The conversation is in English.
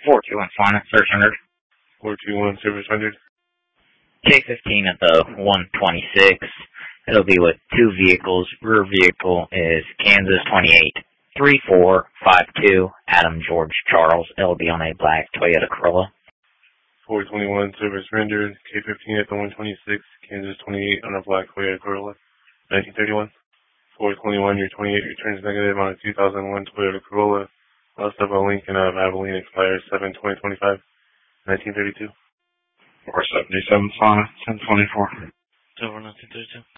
421 Sonic, search rendered. 421, service rendered. K-15 at the 126. It'll be with two vehicles. Rear vehicle is Kansas 283452, Adam George Charles. It'll be on a black Toyota Corolla. 421, service rendered. K-15 at the 126, Kansas 28 on a black Toyota Corolla. 1931. 421, your 28 returns negative on a 2001 Toyota Corolla. Lost of a Lincoln of Abilene expires 7/20/25. 1932. 477 Sonic, 1024. Silver 1932.